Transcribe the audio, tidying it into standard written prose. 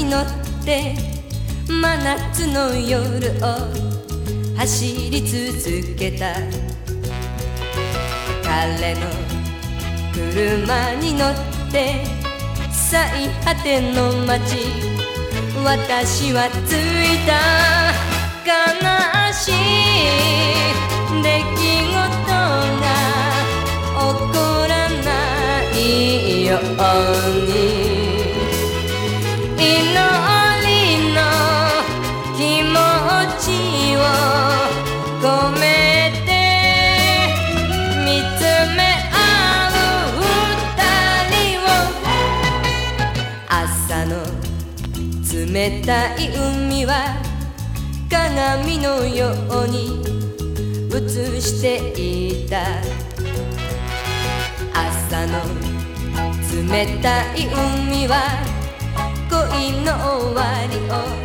乗って真夏の夜を走り続けた。彼の車に乗って最果ての街、私は着いた。悲しい出来事が起こらないように、祈りの気持ちを込めて見つめ合う二人を。朝の冷たい海は鏡のように映していた。朝の冷たい海は恋の終わりを